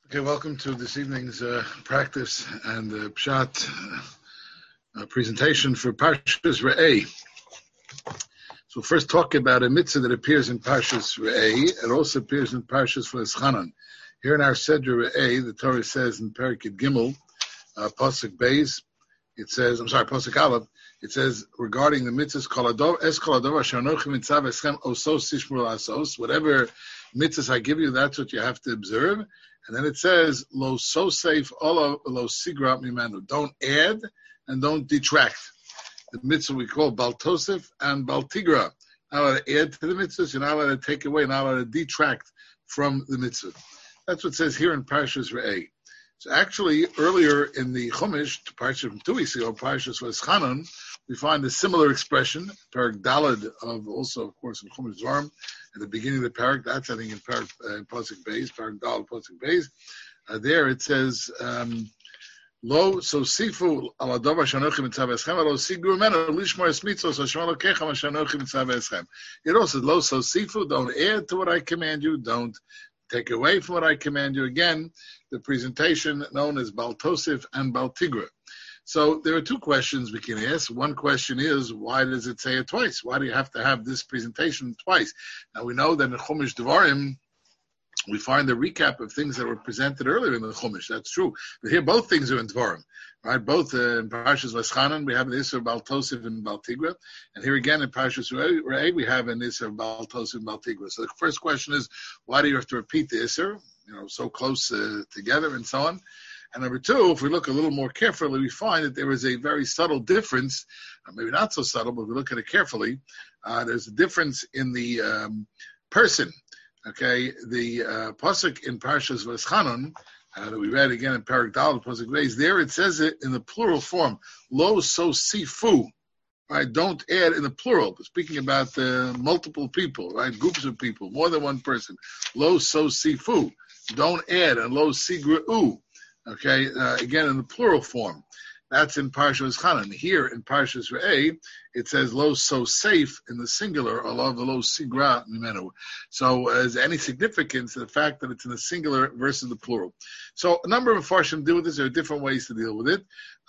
Okay, welcome to this evening's practice and Pshat presentation for Parshas Re'eh. So we'll first talk about a mitzvah that appears in Parshas Re'eh. It also appears in Parshas V'eschanan. Here in our Sedra Re'eh, the Torah says in Perikid Gimel, Pasuk Beis, Pasuk Aleph, it says regarding the mitzvahs, whatever mitzvahs I give you, that's what you have to observe. And then it says, lo sosef lo sigra mimenu. Don't add and don't detract. The mitzvah we call bal tosef and bal tigra. Not allowed to add to the mitzvahs, you're not allowed to take away, not allowed to detract from the mitzvah. That's what it says here in Parshas Re'eh. So actually, earlier in the Chumash, Parshas 2 weeks ago, Parshas V'eschanan, we find a similar expression, Parak Dalad of also, of course, in Chumash Dvarim, at the beginning of the Parak. That's, I think, in Pasuk Beis, Parak Dalad, Pasuk Beis. There it says, Lo sosifu ala davar shanochi mitzav eschem, lo sigru menu lishmor es mitzvos Hashem Elokecha ma shanochi mitzav eschem. It also says, Lo sosifu, don't add to what I command you, don't take away from what I command you. Again, the presentation known as Bal Tosef and Bal Tigra. So there are two questions we can ask. One question is, why does it say it twice? Why do you have to have this presentation twice? Now we know that in Chumash Devarim, we find the recap of things that were presented earlier in the Chumash. That's true. But here both things are in Devarim. Right? Both in Parshas V'eschanan, we have an Isser Bal Tosef and Bal Tigra. And here again in Parshas Re'eh, we have an Isser Bal Tosef and Bal Tigra. So the first question is, why do you have to repeat the Isser? So close together and so on. And number two, if we look a little more carefully, we find that there is a very subtle difference, maybe not so subtle, but if we look at it carefully, there's a difference in the person. Okay, the pasuk in Parshas V'eschanan that we read again in Parak Daled, Pasuk Beis, there it says it in the plural form, lo sosifu, right? Don't add in the plural, speaking about multiple people, right? Groups of people, more than one person. Lo sosifu, don't add, and lo sigra'u. Okay, again in the plural form. That's in Parshas V'eschanan. Here in Parshas Re'eh, it says lo so safe in the singular, along the lo sigra mimenu. So is there any significance to the fact that it's in the singular versus the plural? So a number of Farshim deal with this. There are different ways to deal with it.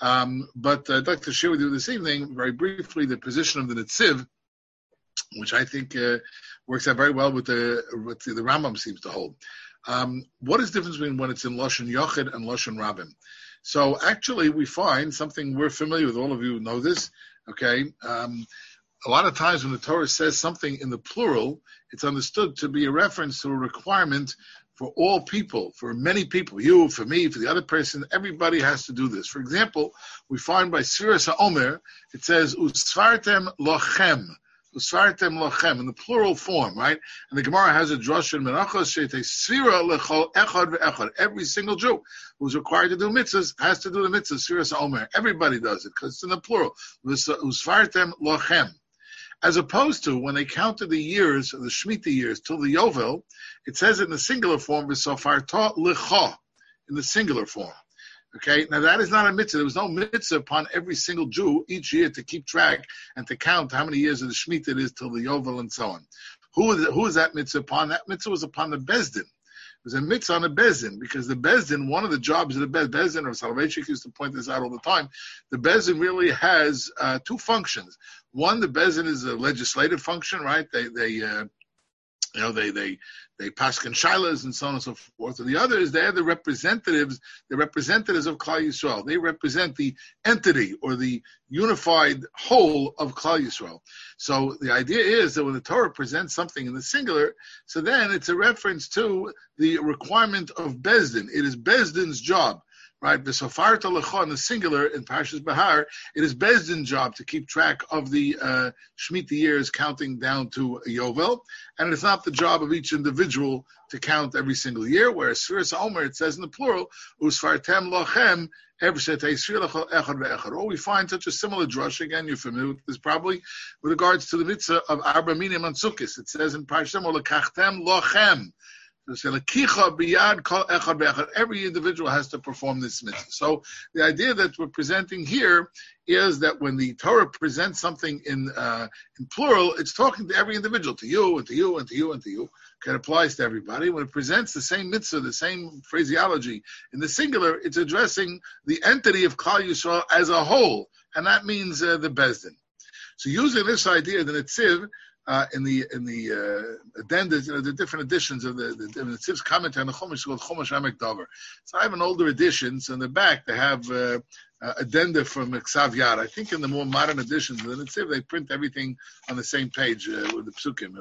But I'd like to share with you this evening, very briefly, the position of the Netziv, which I think works out very well with the Rambam seems to hold. What is the difference between when it's in Lashon Yochid and Lashon Rabim? So actually we find something we're familiar with, all of you know this, okay? A lot of times when the Torah says something in the plural, it's understood to be a reference to a requirement for all people, for many people, you, for me, for the other person, everybody has to do this. For example, we find by Sfiras HaOmer, it says, Usfartem lochem. Usfartem lochem, in the plural form, right? And the Gemara has a drush in Menachos, she'ete sfira lechol echad ve'echad. Every single Jew who's required to do mitzvahs has to do the mitzvahs, Sfiras HaOmer. Everybody does it, because it's in the plural. Usfartem lochem. As opposed to when they counted the years, the Shemitah years, till the Yovel, it says it in the singular form, v'sofarta lecha, in the singular form. Okay, now that is not a mitzvah. There was no mitzvah upon every single Jew each year to keep track and to count how many years of the Shemitah it is till the Yovel and so on. Who is that mitzvah upon? That mitzvah was upon the Bezdin. It was a mitzvah on the Bezdin, because the Bezdin, one of the jobs of the Bezdin, or Soloveitchik used to point this out all the time, the Bezdin really has two functions. One, the Bezdin is a legislative function, right? They paskin shilas and so on and so forth. And the other is they're the representatives of Klal Yisrael. They represent the entity or the unified whole of Klal Yisrael. So the idea is that when the Torah presents something in the singular, so then it's a reference to the requirement of Bezdin. It is Bezdin's job. Right, the Sofarta Lecha in the singular in Parshas Bahar, it is Bezdin's job to keep track of the Shemitah years counting down to a Yovel, and it's not the job of each individual to count every single year, whereas Sfiras HaOmer, it says in the plural, Usfartem Lochem, or we find such a similar drush, again, you're familiar with this probably, with regards to the mitzvah of Arba Minim on Sukkos. It says in Parshas Lekachtem Lochem. Every individual has to perform this mitzvah. So the idea that we're presenting here is that when the Torah presents something in plural, it's talking to every individual, to you and to you and to you and to you. Okay, it applies to everybody. When it presents the same mitzvah, the same phraseology in the singular, it's addressing the entity of Klal Yisrael as a whole, and that means the Bezdin. So using this idea, the Netziv, in the addendas, the different editions of the Netziv's commentary on the Chumash, called Chumash Amek Dover. So I have an older edition. So in the back they have addenda from Ksav Yad. I think in the more modern editions of the Netziv, they print everything on the same page with the psukim.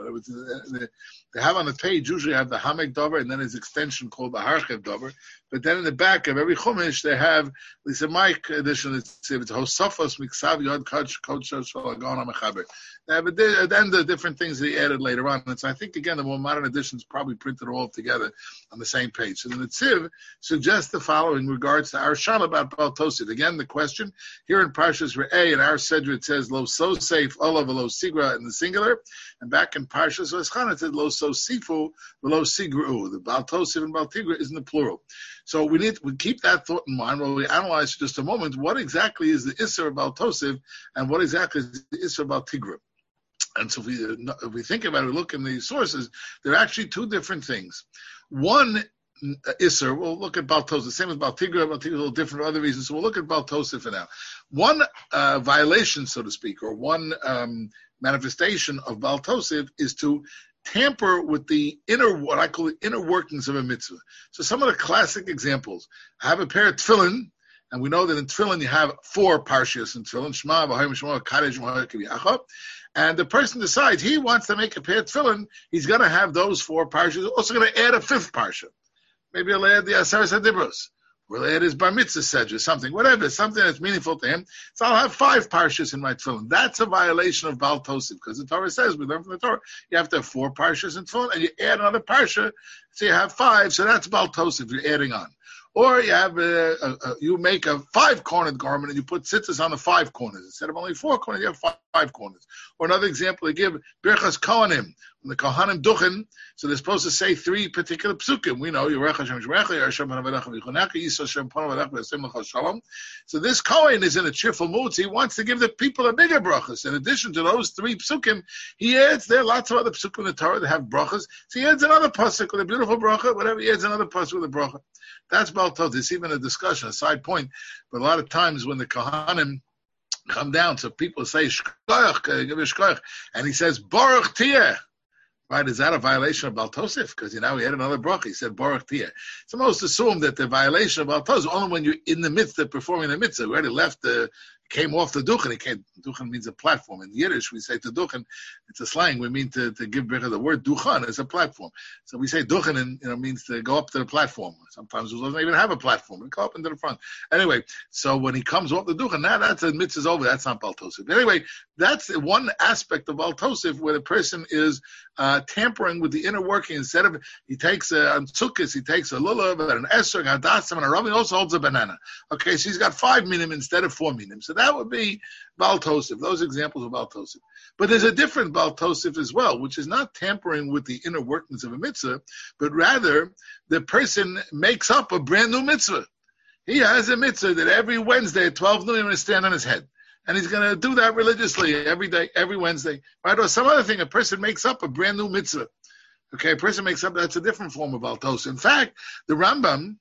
They have on the page usually have the Hamek Dover and then his extension called the Harchev Dover. But then in the back of every Chumash they have, at least in my edition, it's Hosafos Miksav Yad Koch Shalagon HaMechaber. They have addenda, different things that he added later on. And so I think again the more modern editions probably printed all together on the same page. So the Netziv suggests the following in regards to our shal about Baal Tosif. Again, the question here in Parshas Re'eh in our Sedra it says Lo So Safe Olav Lo Sigra in the singular, and back in Parshas Vaschan it says Lo So Sifu Lo Sigru. The Baal Tosif and Baal Tigra is in the plural. So we keep that thought in mind while we analyze for just a moment what exactly is the Isser of Baal Tosif and what exactly is the Isser of Baal Tigra. And so if we think about it, we look in the sources, there are actually two different things. One Isser, we'll look at Baal Tosif, same as Baal Tigra. Baal Tigra is a little different for other reasons, so we'll look at Baal Tosif for now. One violation, so to speak, or one manifestation of Baal Tosif is to tamper with the what I call the inner workings of a mitzvah. So some of the classic examples, I have a pair of tefillin, and we know that in tefillin you have 4 parshias in tefillin, Shema, V'Hayim, Shema, Kadesh, V'Hayim, and the person decides he wants to make a pair of tefillin, he's going to have those 4 parshias, also going to add a 5th parsha. Maybe he'll add the Aseres HaDibros, or he'll add his Bar Mitzvah Sedra, something that's meaningful to him. So I'll have 5 parshas in my tefillin. That's a violation of Baal Tosif, because the Torah says, we learn from the Torah, you have to have 4 parshas in tefillin, and you add another parsha, so you have 5, so that's Baal Tosif, you're adding on. Or you have you make a 5-cornered garment and you put tzitzis on the 5 corners. Instead of only 4 corners, you have 5 corners. Or another example, they give Birchas Kohanim. When the Kohanim duchen, so they're supposed to say 3 particular psukim. We know, Yerech Hashem Shmerecha, Yerushem Hanavedecha V'Yichunecha, Yisrael Hashem Panavedecha V'Yasem Lecha Shalom. So this Kohen is in a cheerful mood, so he wants to give the people a bigger brachas. In addition to those 3 psukim, he adds, there are lots of other psukim in the Torah that have brachas, so he adds another pasuk with a beautiful bracha, whatever, he adds another pasuk with a bracha. That's Baal Tosif. It's even a discussion, a side point, but a lot of times when the Kohanim come down, so people say, Shkoyach, give me Shkoyach, and he says, Baruch Tiyeh. Right, is that a violation of Baal Tosif? Because he had another bracha. He said Baruch Tiyeh. So most assume that the violation of Baal Tosif only when you're in the midst of performing the mitzvah. We already left came off the duchen. Duchen means a platform. In Yiddish, we say to duchen, it's a slang. We mean to give bracha. The word duchan is a platform. So we say duchen, and means to go up to the platform. Sometimes it doesn't even have a platform. It go up into the front. Anyway, so when he comes off the duchen, now that's the mitzvah's over. That's not Baal Tosif. Anyway, that's one aspect of Baal Tosif where the person is tampering with the inner working. Instead of he takes on Sukkos, he takes a lulav and an eser, and a dasim, and a ram. He also holds a banana. Okay, so he's got 5 minim instead of 4 minim. So that would be Baal Tosif. Those examples of Baal Tosif. But there's a different Baal Tosif as well, which is not tampering with the inner workings of a mitzvah, but rather the person makes up a brand new mitzvah. He has a mitzvah that every Wednesday at 12 noon he's going to stand on his head. And he's going to do that religiously every day, every Wednesday. Right? Or some other thing, a person makes up a brand new mitzvah. Okay, a person makes up, that's a different form of Baal Tosif. In fact, the Rambam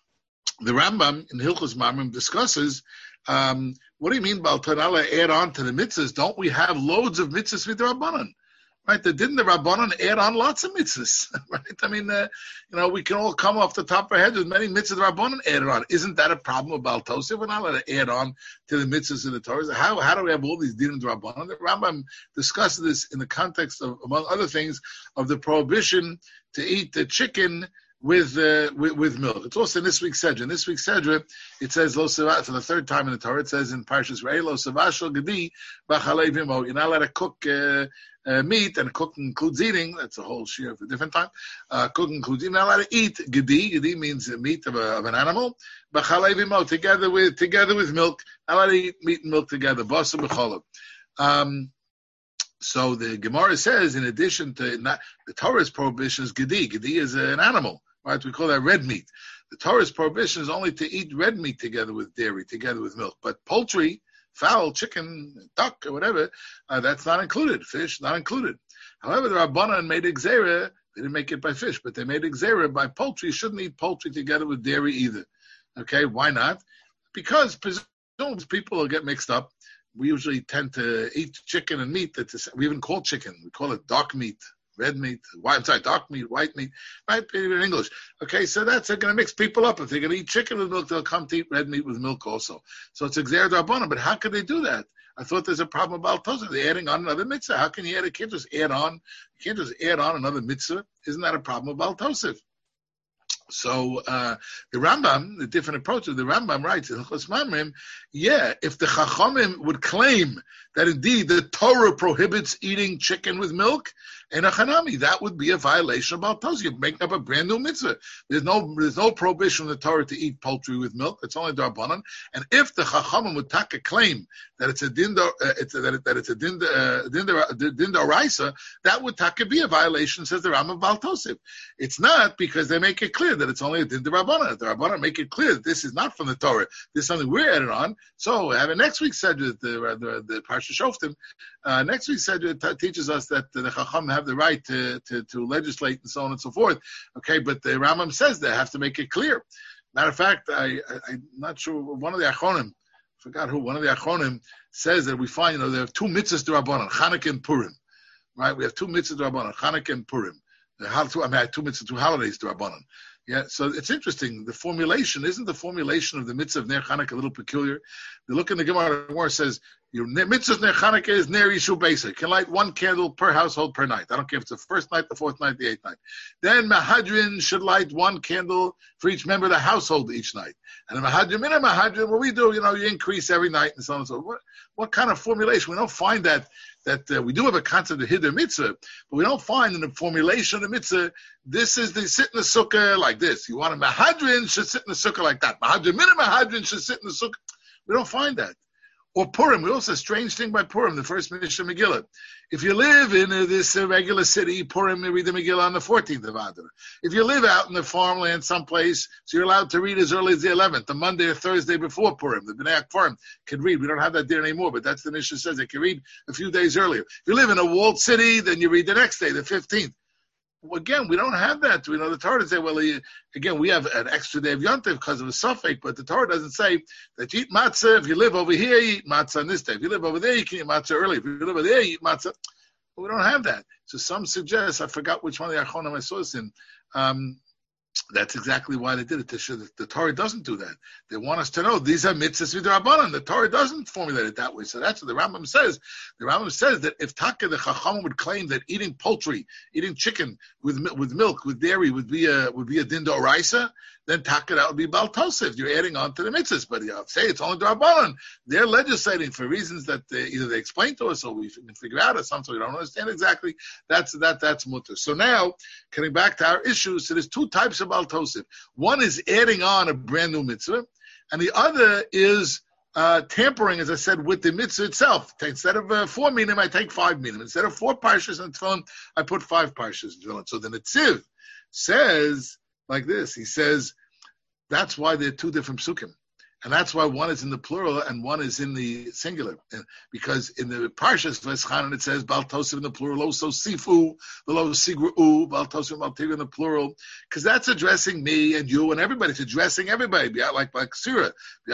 in Hilchos Mamrim discusses, what do you mean Baal Tanala add on to the mitzvahs? Don't we have loads of mitzvahs with the Rabbanan? Right? Didn't the Rabbanan add on lots of mitzvahs? Right? I mean, we can all come off the top of our heads with many mitzvahs the Rabbanan added on. Isn't that a problem with Baal Tosif? We're not allowed to add on to the mitzvahs of the Torah. How do we have all these dinim Rabbanan? The Rambam discusses this in the context of, among other things, of the prohibition to eat the chicken with milk. It's also in this week's Sedra. In this week's Sedra, it says, Lo Seva, for the 3rd time in the Torah, it says in Parshas Re'eh, Lo Sevashal Gedi B'chalei Vimo. You're not allowed to cook meat, and cook includes eating. That's a whole shir for a different time. Cook includes eating. You're not allowed to eat Gedi. Gedi means meat of an animal. B'chalei Vimo, together with milk. Not allowed to eat meat and milk together. Basa b'cholav. So the Gemara says, in addition to the Torah's prohibition is Gedi. Gedi is an animal, right? We call that red meat. The Torah's prohibition is only to eat red meat together with dairy, together with milk. But poultry, fowl, chicken, duck, or whatever, that's not included. Fish, not included. However, the Rabbanan made a gzera They didn't make it by fish, but they made a gzera by poultry. You shouldn't eat poultry together with dairy either. Okay, why not? Because presumably people will get mixed up. We usually tend to eat chicken and meat. We even call chicken. We call it dark meat, red meat, dark meat, white meat, right? Even in English. Okay, so that's going to mix people up. If they're going to eat chicken with milk, they'll come to eat red meat with milk also. So it's Xer D'Rabbanan. But how could they do that? I thought there's a problem about Tosef. They're adding on another mitzvah. How can you add? You can't just add on. You can't just add on another mitzvah. Isn't that a problem about Tosef? So the Rambam, the different approach of the Rambam writes in Hilchos Mamrim, if the Chachamim would claim that indeed the Torah prohibits eating chicken with milk, and a chanami, that would be a violation of Baal Tosef. You're making up a brand new mitzvah. There's no prohibition in the Torah to eat poultry with milk. It's only D'Rabbanan. And if the Chachamim would take a claim that it's a din d'oraisa, that would be a violation, says the Rambam, of Baal Tosef. It's not, because they make it clear that it's only a din d'Rabbanan. The Rabbanan make it clear that this is not from the Torah. This is something we're adding on. So having next week's said the Parsha Shoftim, next week's said teaches us that the Chacham have the right to legislate and so on and so forth. Okay, but the Rambam says they have to make it clear. Matter of fact, I'm not sure, one of the Achronim, one of the Achronim says that we find, there are two mitzvahs d'Rabbanan, Chanukah and Purim. Right? We have two mitzvahs d'Rabbanan, Chanukah and Purim. Two mitzvahs, two holidays d'Rabbanan. Yeah, so it's interesting. The formulation, isn't the formulation of the mitzvah of Ner Chanukah a little peculiar? The look in the Gemara, it says, your mitzvah of Ner Chanukah is Ner Yishu Beisa. You can light one candle per household per night. I don't care if it's the first night, the fourth night, the eighth night. Then Mahadrin should light one candle for each member of the household each night. And the Mahadrin, what we do, you increase every night and so on and so forth. What kind of formulation? We don't find that we do have a concept of Hiddur Mitzvah, but we don't find in the formulation of the Mitzvah, this is the sit in the sukkah like this. You want a Mahadrin should sit in the sukkah like that. Mahadrin should sit in the sukkah. We don't find that. Or Purim, we also, a strange thing by Purim, the first Mishnah Megillah. If you live in this regular city, Purim, you read the Megillah on the 14th of Adar. If you live out in the farmland someplace, so you're allowed to read as early as the 11th, the Monday or Thursday before Purim. The Bnei Akfarim can read. We don't have that there anymore, but that's the Mishnah says. They can read a few days earlier. If you live in a walled city, then you read the next day, the 15th. Well, again, we don't have that. The Torah doesn't say, again, we have an extra day of Yontif because of a suffix, but the Torah doesn't say that you eat matzah. If you live over here, you eat matzah on this day. If you live over there, you can eat matzah early. If you live over there, you eat matzah. But we don't have that. So some suggest, I forgot which one of the Achronim I saw this in, that's exactly why they did it, to show that the Torah doesn't do that. They want us to know these are mitzvahs v'drabanan. The Torah doesn't formulate it that way. So that's what the Rambam says. The Rambam says that if Taka, the Chacham, would claim that eating poultry, eating chicken with milk, with dairy would be a din d'oraisa, then Taka, that would be Baal Tosef. You're adding on to the mitzvahs. But say it's only d'rabanan. They're legislating for reasons that either they explain to us or we can figure out, or something we don't understand exactly. That's mutter. So now, coming back to our issue, so there's two types of Baal Tosef. One is adding on a brand new mitzvah, and the other is tampering, as I said, with the mitzvah itself. Instead of 4 minim, I take 5 minim. Instead of 4 parshas in Tefillin, I put 5 parshas in Tefillin. So the Netziv says like this. He says that's why there are 2 different psukim. And that's why one is in the plural and one is in the singular. Because in the Parshas Veschanan it says Baal Tosef in the plural, also Sifu, Lo Sigru, Baal Tosef Maltiv in the plural. Because that's addressing me and you and everybody. It's addressing everybody. Like Surah.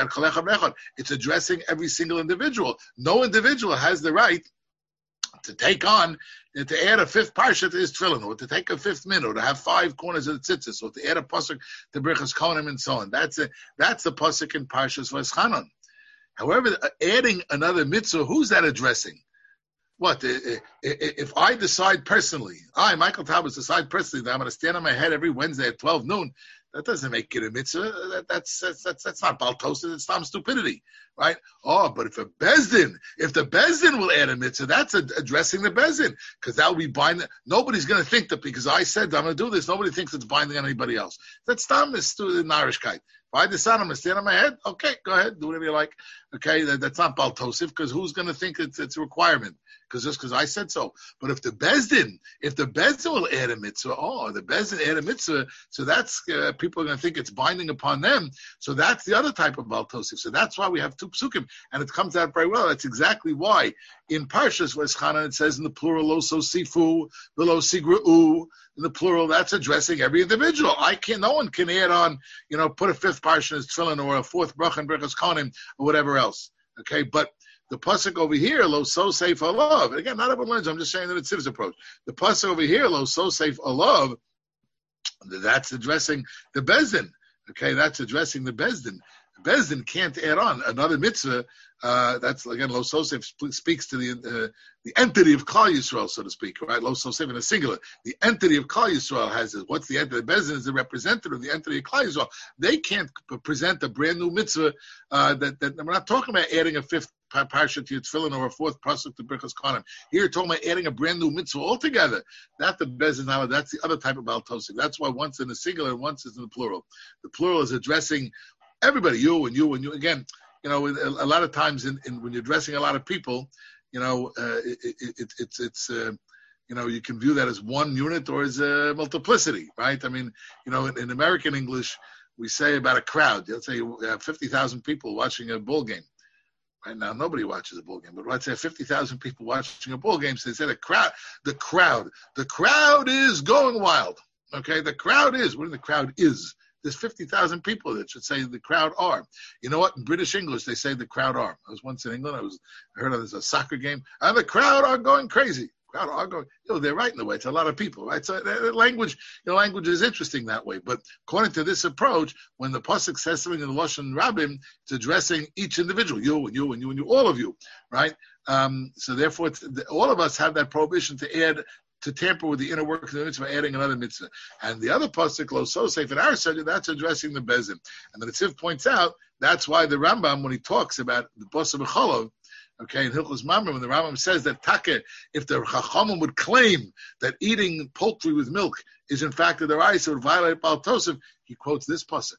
It's addressing every single individual. No individual has the right to take on, to add a 5th parsha to his tefillin, or to take a 5th min, or to have 5 corners of the tzitzis, or to add a pasuk to Birchas Kohanim and so on. That's the pasuk in Parshas Veschanan. However, adding another mitzvah, who's that addressing? What, if I decide personally, Michael Taubes, decide personally that I'm going to stand on my head every Wednesday at 12 noon, that doesn't make it a mitzvah. That's not Baal Tosef, it's some stupidity, right? Oh, but if the Bezdin will add a mitzvah, that's addressing the Bezdin, because that will be binding. Nobody's going to think that because I said I'm going to do this, nobody thinks it's binding on anybody else. That's Stam is the Narishkeit. If I decide I'm going to stand on my head, okay, go ahead, do whatever you like. Okay, that's not Baal Tosef, because who's going to think it's a requirement? Because I said so. But if the Bezdin will add a mitzvah, the Bezdin add a mitzvah, so that's people are going to think it's binding upon them. So that's the other type of Baal Tosif. So that's why we have two psukim, and it comes out very well. That's exactly why in Parshas Vayeschanan it says in the plural lo sosifu v'lo sigra'u. In the plural, that's addressing every individual. No one can add on, put a fifth parsha in his tefillin or a fourth bracha in Birchas Kohanim or whatever else. Okay, but the pasuk over here, lo so safe alav. And again, not everyone learns. I'm just saying that it's Siv's approach. The pasuk over here, lo so safe alav, that's addressing the bezdin. Okay, that's addressing the bezdin. Bezdin can't add on another mitzvah. That's again, lo sosef speaks to the entity of Klal Yisrael, so to speak, right? Lo sosef in a singular. The entity of Klal Yisrael has it. What's the entity? Bezdin is the representative of the entity of Klal Yisrael. They can't present a brand new mitzvah. That we're not talking about adding a fifth parsha to your tefillin or a fourth pasuk to Birchas Kohanim. Here, you're talking about adding a brand new mitzvah altogether. That's the Bezdin. That's the other type of Baal Tosif. That's why once in the singular and once is in the plural. The plural is addressing everybody, you and you and you. Again, a lot of times when you're addressing a lot of people, it's you can view that as one unit or as a multiplicity, right? I mean, in American English, we say about a crowd. Let's say you have 50,000 people watching a ball game. Right now, nobody watches a ball game, but let's say 50,000 people watching a ball game. So they say the crowd is going wild. Okay, the crowd is. What the crowd is? There's 50,000 people that should say the crowd are. You know what? In British English, they say the crowd are. I was once in England. I heard there's a soccer game. And the crowd are going crazy. Crowd are going. They're right in the way. It's a lot of people, right? So language is interesting that way. But according to this approach, when the pasuk says something in the Lashon Rabbim, it's addressing each individual, you and you and you and you, all of you, right? So therefore, all of us have that prohibition to tamper with the inner work of the mitzvah, adding another mitzvah. And the other pasuk, lo so safe in our study, that's addressing the bezin. And the Netziv points out, that's why the Rambam, when he talks about the Basa B'cholov, okay, in Hilchos Mamre, when the Rambam says that Taka, if the Chachamim would claim that eating poultry with milk is in fact a deraisa, it would violate Baal Tosef, he quotes this pasuk.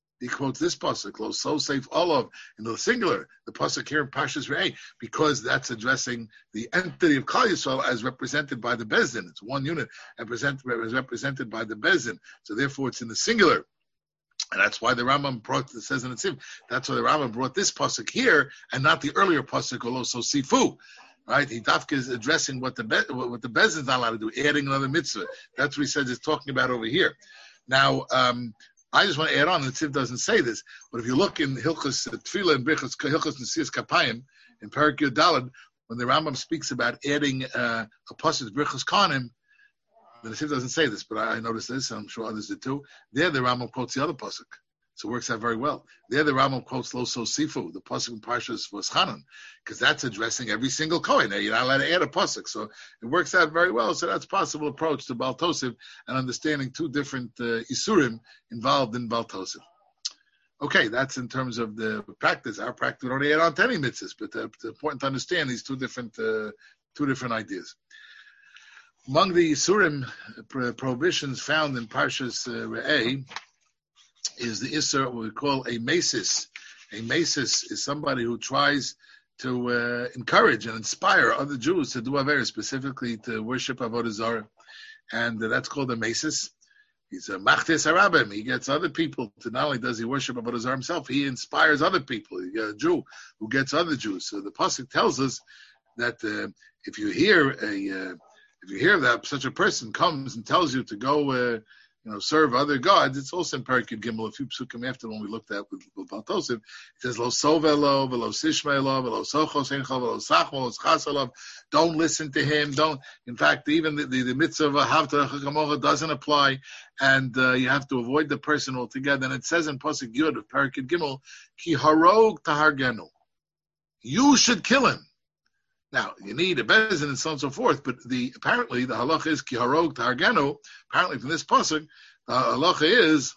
Lo so safe olav in the singular, the pasuk here in Parshas Re'eh, because that's addressing the entity of Klal Yisrael as represented by the Bezdin. It's one unit represented by the Bezdin. So therefore, it's in the singular, and that's why the Rambam says in the Tziv. That's why the Rambam brought this pasuk here and not the earlier pasuk lo so sifu. Right? He dafka is addressing what the Bezdin is not allowed to do, adding another mitzvah. That's what he says he's talking about over here. Now. I just want to add on, the Tziv doesn't say this, but if you look in Hilchos Tefillah and Hilchos Nesias Kapayim, in Perek Yud Daled, when the Rambam speaks about adding a pasuk to Birchas Kohanim, the Tziv doesn't say this, but I noticed this, and I'm sure others did too. There, the Rambam quotes the other pasuk, so it works out very well. There, the Rambam quotes Lo So Sifu, the pasuk in Parshas Vayeschanan, because that's addressing every single Kohen. You're not allowed to add a pasuk, so it works out very well. So that's a possible approach to Baal Tosef and understanding two different isurim involved in Baal Tosef. Okay, that's in terms of the practice. Our practice, we don't add on to any mitzvahs, but it's important to understand these two different ideas. Among the isurim prohibitions found in Parshas Re'eh is the Isser, what we call a mesis. A mesis is somebody who tries to encourage and inspire other Jews to do Avera, specifically to worship Avodah Zarah. And that's called a mesis. He's a machtes harabim. He gets other people to, not only does he worship Avodah Zarah himself, he inspires other people. You get a Jew who gets other Jews. So the pasuk tells us that if you hear that such a person comes and tells you to go serve other gods, it's also in Perek Yud Gimel, a few psukim after when we looked at with Baal Tosef. It says, Lo sovelo, velo sishmelo, velo sochos encho, velo sachmo, chasalav. Don't listen to him. In fact, even the mitzvah of Ahavta Chakamorah doesn't apply, and you have to avoid the person altogether. And it says in Pasuk Yud of Perek Yud Gimel, Ki harog tahargenu. You should kill him. Now, you need a bezin and so on and so forth, but apparently the halacha is ki harog targenu. Apparently from this pasuk, the halacha is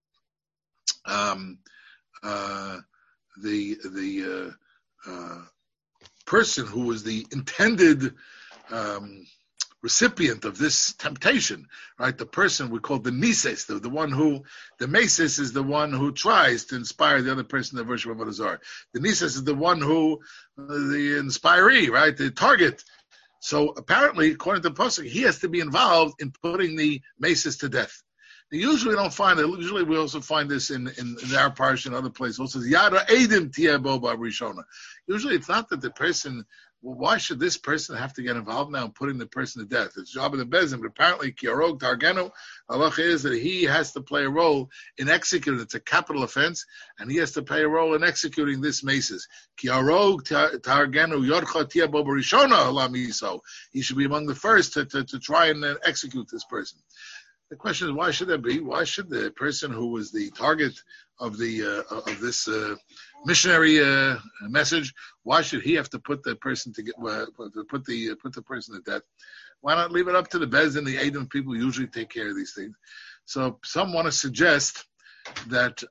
the person who was the intended recipient of this temptation, right? The person we call the nises, the one who, the mesis is the one who tries to inspire the other person to worship Avodah Zarah. The nises is the one who, the inspiree, right? The target. So apparently, according to the pasuk, he has to be involved in putting the mesis to death. Usually we don't find it. Usually we also find this in our parish and other places. Also, Yada Edim Tiabo Rishona. Usually it's not that the person, well, why should this person have to get involved now in putting the person to death? It's job of the bezin, but apparently Kiarog Targenu, halacha is that he has to play a role in executing. It's a capital offense, and he has to play a role in executing this maces. Kiarog Targenu Yodcha Tiabo Rishona Alamiso. He should be among the first to try and execute this person. The question is, why should that be? Why should the person who was the target of this missionary message, why should he have to put the person to put the person to death? Why not leave it up to the Bezdin? The Edom people usually take care of these things. So some want to suggest that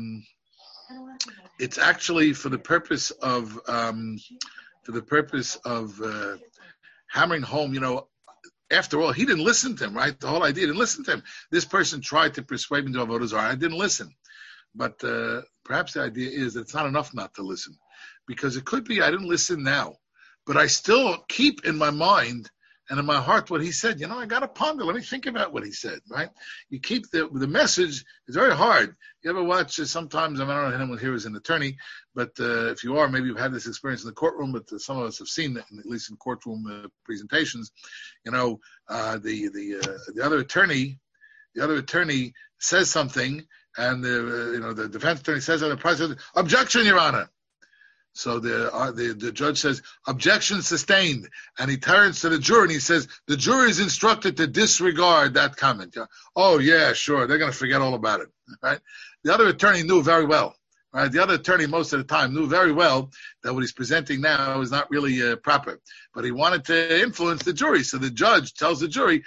it's actually for the purpose of hammering home. After all, he didn't listen to him, right? The whole idea didn't listen to him. This person tried to persuade him to Avodah Zarah. I didn't listen. But perhaps the idea is that it's not enough not to listen. Because it could be I didn't listen now, but I still keep in my mind and in my heart what he said. I got to ponder. Let me think about what he said, right? You keep the message. It's very hard. You ever watch sometimes, I don't know if anyone here is an attorney, but if you are, maybe you've had this experience in the courtroom, but some of us have seen it, at least in courtroom presentations. The other attorney says something, and the defense attorney says, and the prosecutor says, "Objection, Your Honor." So the judge says, "Objection sustained," and he turns to the juror and he says, "The jury is instructed to disregard that comment." Oh yeah, sure, they're going to forget all about it, right? The other attorney knew very well, right? The other attorney most of the time knew very well that what he's presenting now is not really proper, but he wanted to influence the jury. So the judge tells the jury,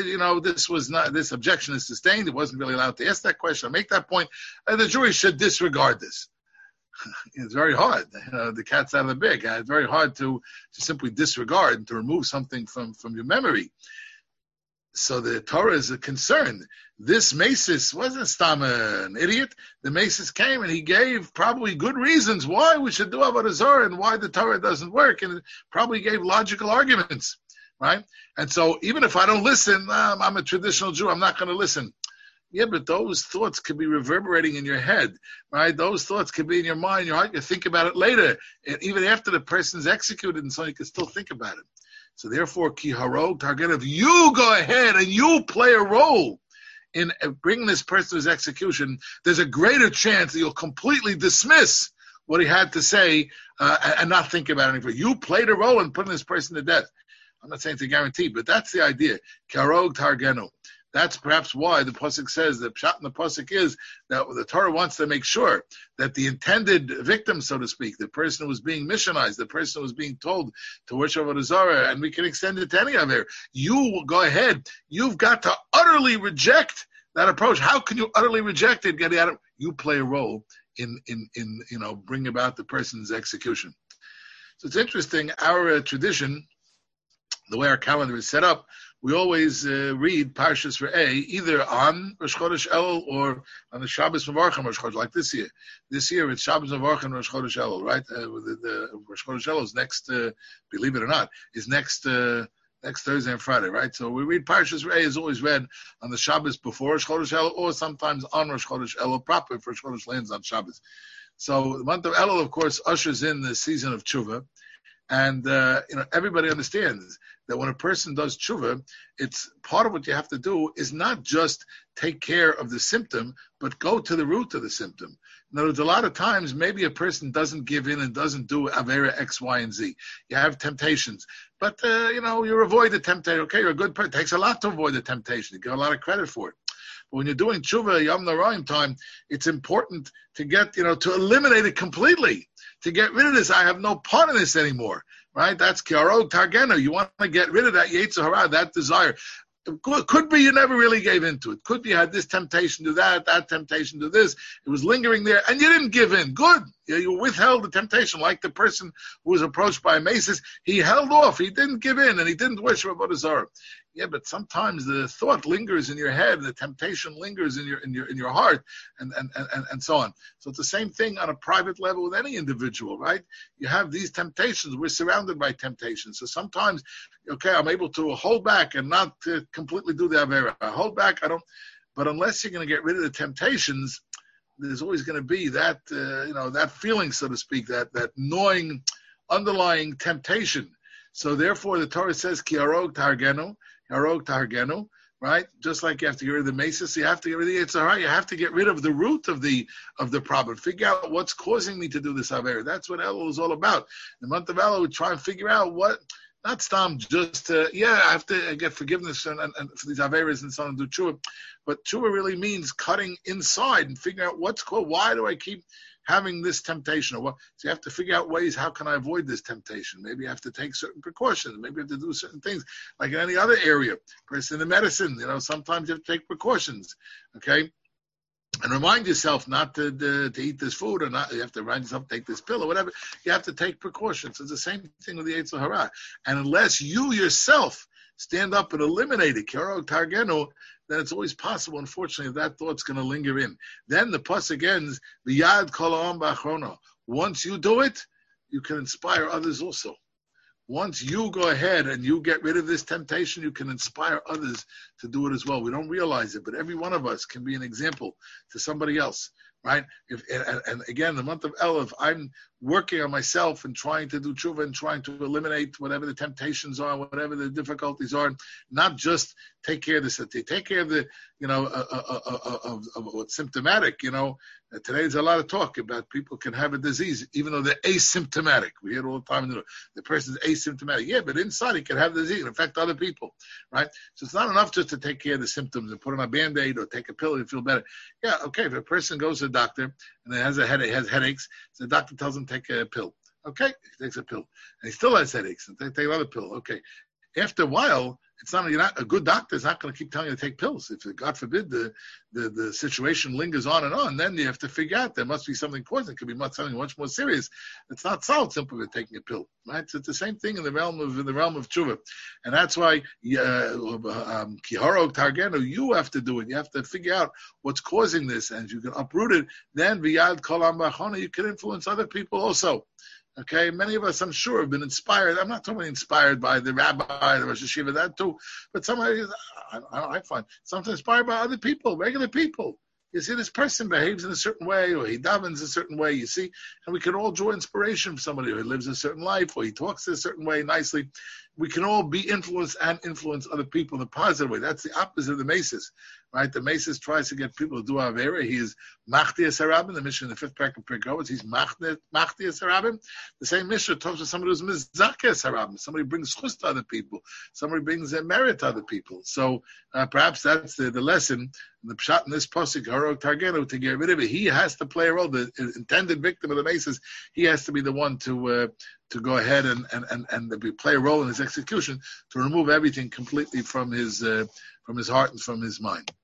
this objection is sustained. It wasn't really allowed to ask that question or make that point. The jury should disregard this. It's very hard. The cat's out of the bag. It's very hard to simply disregard and to remove something from your memory. So the Torah is concerned. This Masis wasn't Stam an idiot. The Masis came and he gave probably good reasons why we should do Avodah Zarah and why the Torah doesn't work, and probably gave logical arguments, right? And so even if I don't listen, I'm a traditional Jew, I'm not going to listen. Yeah, but those thoughts could be reverberating in your head, right? Those thoughts could be in your mind, your heart. You think about it later, and even after the person's executed, and so you can still think about it. So therefore, ki harog target, you go ahead and you play a role in bringing this person to his execution, there's a greater chance that you'll completely dismiss what he had to say and not think about it anymore. You played a role in putting this person to death. I'm not saying it's a guarantee, but that's the idea. Ki harog targenu. That's perhaps why the Pasuk says, the Pshat in the Pasuk is that the Torah wants to make sure that the intended victim, so to speak, the person who was being missionized, the person who was being told to worship Avodah Zarah, and we can extend it to any other, you go ahead. You've got to utterly reject that approach. How can you utterly reject it? You play a role in bring about the person's execution. So it's interesting, our tradition, the way our calendar is set up, we always read Parshas Re'eh either on Rosh Chodesh Elul or on the Shabbos Mevarchim Rosh Chodesh, like this year. This year it's Shabbos Mevarchim Rosh Chodesh Elul, right? The Rosh Chodesh Elul is next, believe it or not, is next Thursday and Friday, right? So we read Parshas Re'eh is always read on the Shabbos before Rosh Chodesh Elul, or sometimes on Rosh Chodesh Elul proper, if Rosh Chodesh lands on Shabbos. So the month of Elul, of course, ushers in the season of Tshuva. And, everybody understands that when a person does tshuva, it's part of what you have to do is not just take care of the symptom, but go to the root of the symptom. In other words, a lot of times, maybe a person doesn't give in and doesn't do Avera X, Y, and Z. You have temptations, but, you avoid the temptation. Okay, you're a good person. It takes a lot to avoid the temptation. You get a lot of credit for it. But when you're doing tshuva, Yom Noraim time, it's important to get, to eliminate it completely. To get rid of this, I have no part in this anymore, right? That's kiarog targenu. You want to get rid of that yetzer hara, that desire. It could be you never really gave into it. Could be you had this temptation to that temptation to this. It was lingering there, and you didn't give in. Good. You withheld the temptation, like the person who was approached by a maces. He held off. He didn't give in, and he didn't worship Avodah Zarah. Yeah, but sometimes the thought lingers in your head, the temptation lingers in your heart, and so on. So it's the same thing on a private level with any individual, right? You have these temptations. We're surrounded by temptations. So sometimes, I'm able to hold back and not completely do the Avera. I hold back. I don't. But unless you're going to get rid of the temptations, there's always going to be that, that feeling, so to speak, that gnawing, underlying temptation. So therefore, the Torah says, Ki harog targenu, right? Just like you have to get rid of the mesis, you have to get rid of the Yetzer Hara. You have to get rid of the root of the problem. Figure out what's causing me to do this Avera. That's what Elul is all about. The month of Elul, we try and figure out what. Not stam just I have to get forgiveness and for these averas and so on and do tshuva, but tshuva really means cutting inside and figuring out what's called. Why do I keep having this temptation? Or what? So you have to figure out ways. How can I avoid this temptation? Maybe you have to take certain precautions. Maybe you have to do certain things, like in any other area. Person in the medicine, sometimes you have to take precautions. Okay. And remind yourself not to eat this food, or not. You have to remind yourself to take this pill or whatever. You have to take precautions. It's the same thing with the Yetzer Hara. And unless you yourself stand up and eliminate it, Ki harog targenu, then it's always possible, unfortunately, that thought's going to linger in. Then the pasuk ends, V'yad kol ha'am b'achrono. Once you do it, you can inspire others also. Once you go ahead and you get rid of this temptation, you can inspire others to do it as well. We don't realize it, but every one of us can be an example to somebody else, right? And again, the month of Elul, I'm working on myself and trying to do tshuva and trying to eliminate whatever the temptations are, whatever the difficulties are, not just take care of this, take care of the, of what's symptomatic, Today there's a lot of talk about people can have a disease, even though they're asymptomatic. We hear it all the time. The person's asymptomatic. Yeah, but inside he can have the disease and affect other people, right? So it's not enough just to take care of the symptoms and put on a Band-Aid or take a pill and feel better. Yeah, okay, if a person goes to the doctor and has a headache, has headaches, so the doctor tells him take a pill. Okay, he takes a pill. And he still has headaches, and take another pill. Okay. After a while, you're not a good doctor is not going to keep telling you to take pills. If God forbid the situation lingers on and on, then you have to figure out there must be something causing. It could be something much more serious. It's not solved simply with taking a pill, right? So it's the same thing in the realm of tshuva, and that's why Ki harog targenu. You have to do it. You have to figure out what's causing this, and you can uproot it. Then v'yad kol ha'am b'achrono, you can influence other people also. Okay, many of us, I'm sure, have been inspired. I'm not totally inspired by the rabbi, the Rosh Hashiva, that too, but somebody, I find, sometimes inspired by other people, regular people. You see, this person behaves in a certain way, or he davens a certain way, you see, and we can all draw inspiration from somebody who lives a certain life, or he talks a certain way nicely. We can all be influenced and influence other people in a positive way. That's the opposite of the Mesis, right? The Mesis tries to get people to do Avera. He is Machtias Harabim, the Mishnah in the 5th parak of Pirkei, he's Machtias Harabim. The same Mishnah talks to somebody who's Mizakes Harabim. Somebody brings chus to other people. Somebody brings a merit to other people. So perhaps that's the lesson. The pshat in this pasuk, harog targenu, to get rid of it. He has to play a role. The intended victim of the Mesis, he has to be the one to go ahead and play a role in his execution to remove everything completely from his heart and from his mind.